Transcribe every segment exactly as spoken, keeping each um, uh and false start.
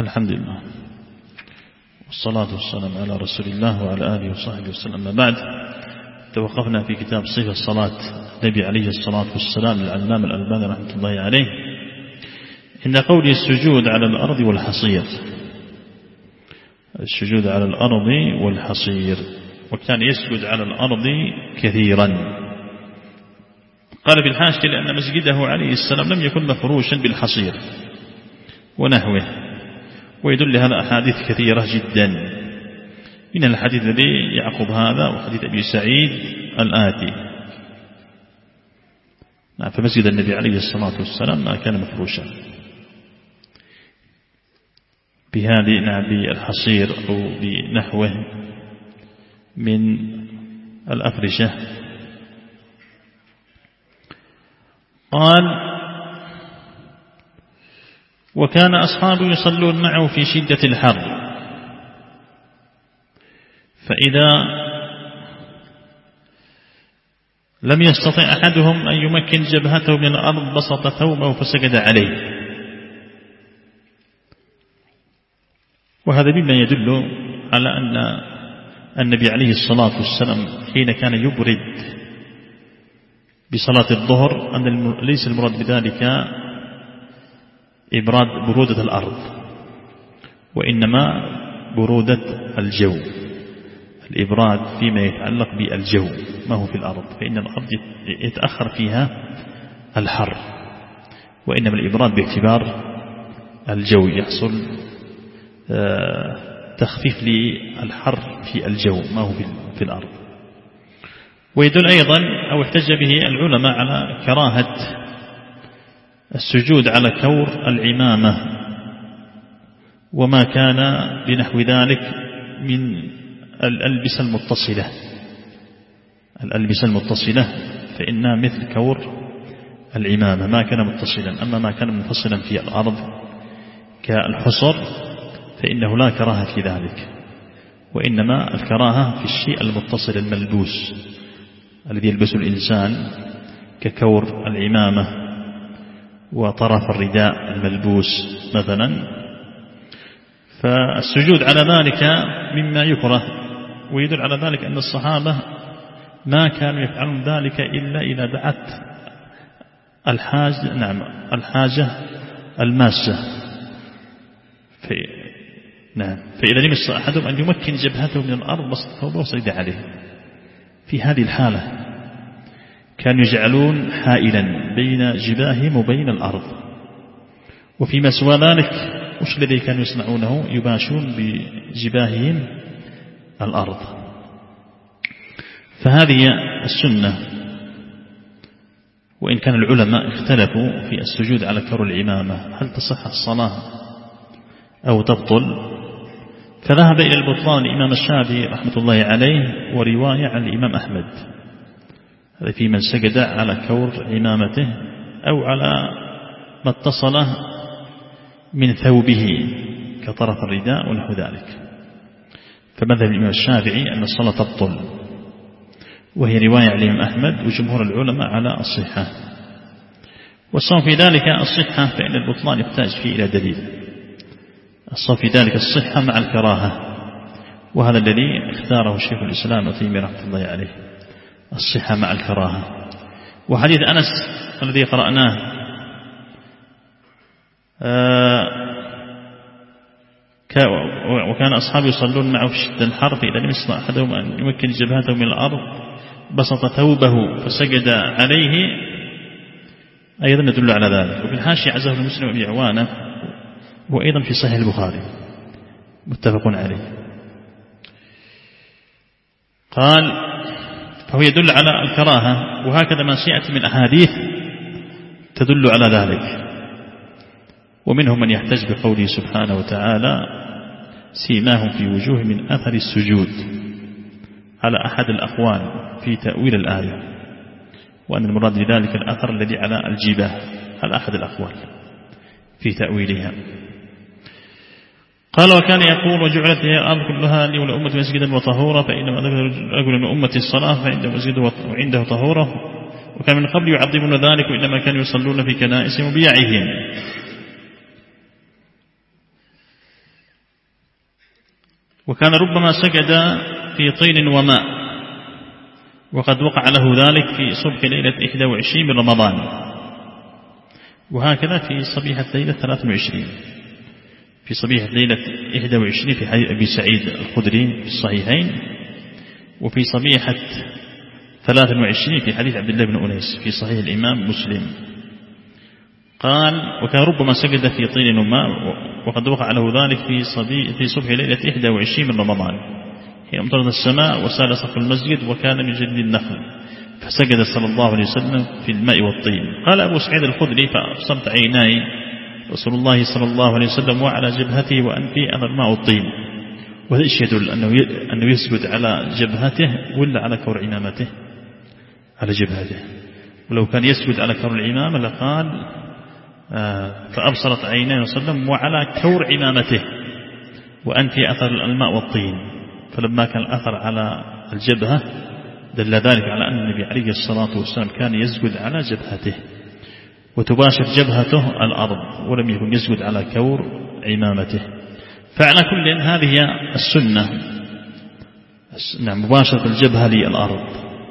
الحمد لله والصلاة والسلام على رسول الله وعلى آله وصحبه وسلم. أما بعد، توقفنا في كتاب صفة صلاة النبي عليه الصلاة والسلام للعلامة الألباني رحمة الله عليه إن قول السجود على الأرض والحصير، السجود على الأرض والحصير، وكان يسجد على الأرض كثيرا. قال في الحاشية لأن مسجده عليه السلام لم يكن مفروشا بالحصير ونحوه، ويدل هذا أحاديث كثيرة جدا، من الحديث الذي يعقب هذا وحديث أبي سعيد الآتي. فمسجد النبي عليه الصلاة والسلام ما كان مفروشا بهذه نعم بالحصير أو بنحوه من الأفرشة. قال: وكان أصحابه يصلون معه في شدة الحر، فإذا لم يستطع أحدهم أن يمكن جبهته من الأرض بسط ثوبه فسجد عليه. وهذا مما يدل على أن النبي عليه الصلاة والسلام حين كان يبرد بصلاة الظهر أن ليس المراد بذلك إبراد برودة الأرض، وإنما برودة الجو، الإبراد فيما يتعلق بالجو ما هو في الأرض، فإن الأرض يتأخر فيها الحر، وإنما الإبراد باعتبار الجو، يحصل تخفيف للحر في الجو ما هو في الأرض. ويدل أيضا أو احتج به العلماء على كراهة السجود على كور العمامة وما كان بنحو ذلك من الألبسة المتصلة، الألبسة المتصلة فإنها مثل كور العمامة ما كان متصلا. أما ما كان منفصلا في الأرض كالحصر فإنه لا كراهة في ذلك، وإنما الكراهة في الشيء المتصل الملبوس الذي يلبسه الإنسان ككور العمامة وطرف الرداء الملبوس مثلا. فالسجود على ذلك مما يكره، ويدل على ذلك أن الصحابة ما كانوا يفعلون ذلك إلا إذا دعت الحاجة، نعم الحاجة الماسة. في نعم فإذا لم يستطع أحدهم أن يمكن جبهته من الأرض بسط ثوبه وسجد عليه. في هذه الحالة كانوا يجعلون حائلا بين جباههم وبين الأرض. وفيما سوى ذلك وش الذي كانوا يصنعونه؟ يباشون بجباههم الأرض. فهذه السنة، وإن كان العلماء اختلفوا في السجود على كور العمامة هل تصح الصلاة أو تبطل، فذهب إلى البطلان الإمام الشافعي رحمة الله عليه ورواية عن الإمام أحمد، هذا في من سجد على كور عمامته أو على ما اتصل من ثوبه كطرف الرداء ونحو ذلك. فمذهب الإمام الشافعي أن الصلاة تبطل، وهي رواية عن الإمام أحمد وجمهور العلماء على الصحة. والصوم في ذلك الصحة، فإن البطلان يحتاج فيه إلى دليل. الصوم في ذلك الصحة مع الكراهة، وهذا الذي اختاره شيخ الإسلام ابن تيمية رحمة الله عليه، الصحة مع الكراهة. وحديث أنس الذي قرأناه وكان أصحابه يصلون معه في شدة الحر، فإذا لم يستطع أحدهم أن يمكن جبهته من الأرض بسط ثوبه فسجد عليه، أيضا يدل على ذلك. وفي الحاشية عزه المسلم أبي عوانة، وأيضا في صحيح البخاري متفق عليه. قال: فهو يدل على الكراهة، وهكذا ما سيأتي من أحاديث تدل على ذلك. ومنهم من يحتج بقوله سبحانه وتعالى: سيماهم في وجوه من أثر السجود، على أحد الأقوال في تأويل الآية، وأن المراد بذلك الأثر الذي على الجباه، على أحد الأقوال في تأويلها. قال: وكان يقول: وجعلت هي الأرض كلها لي ولأمة مسجدا وطهورا، فإنما ذكر رجل من أمة الصلاة فعنده مسجد وعنده طهورة. وكان من قبل يعظمون ذلك، وإنما كانوا يصلون في كنائسهم وبيعهم. وكان ربما سجد في طين وماء، وقد وقع له ذلك في صبح ليلة إحدى وعشرين من رمضان، وهكذا في صبيحة ليلة ثلاثة وعشرين، في صبيحة ليلة إحدى وعشرين في حديث أبي سعيد الخدري في الصحيحين، وفي صبيحة ثلاثة وعشرين في حديث عبد الله بن أنيس في صحيح الإمام مسلم. قال: وكان ربما سجد في طين وماء، وقد وقع له ذلك في صبي في صبح ليلة إحدى وعشرين من رمضان حين أمطرت السماء وسال سقف المسجد وكان من جلد النخل، فسجد صلى الله عليه وسلم في الماء والطين. قال أبو سعيد الخدري: فأبصرت عيناي رسول الله صلى الله عليه وسلم وعلى جبهته وأنفي أثر الماء والطين. وهذا إيش يدل؟ أنه يسجد على جبهته ولا على كور عمامته؟ على جبهته. ولو كان يسجد على كور العمامة لقال فأبصرت عيناي صلى الله عليه وسلم وعلى كور عمامته وأنفي أثر الماء والطين. فلما كان الأثر على الجبهة دل ذلك على أن النبي عليه الصلاة والسلام كان يسجد على جبهته وتباشر جبهته الأرض، ولم يكن يسجد على كور عمامته. فعلى كل هذه هي السنة، نعم، مباشرة الجبهة للأرض.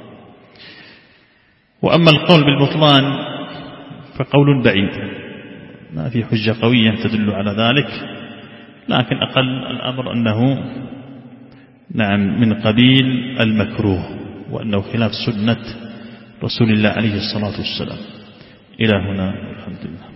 وأما القول بالبطلان فقول بعيد، ما في حجة قوية تدل على ذلك، لكن أقل الأمر أنه نعم من قبيل المكروه، وأنه خلاف سنة رسول الله عليه الصلاة والسلام. إلى هنا الحمد لله.